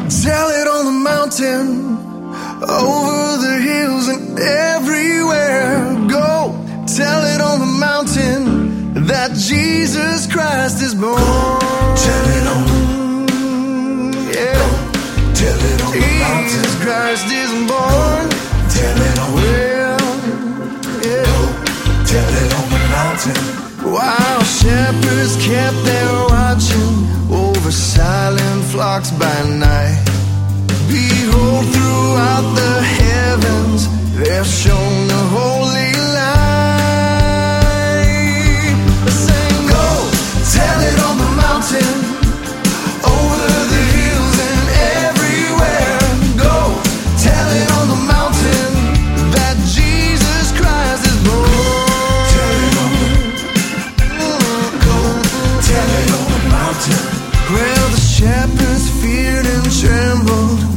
Tell it on the mountain, over the hills and everywhere. Go tell it on the mountain that Jesus Christ is born. Tell it on the Tell it on the mountain. Jesus Christ is born. Tell it on Tell it on the mountain. While shepherds kept their watching over silent flocks by night, behold, throughout the heavens there shone the holy light. Saying, go, tell it on the mountain, over the hills and everywhere. Go, tell it on the mountain that Jesus Christ is born. Tell it on the Tell it on the mountain. Well, the shepherds feared and trembled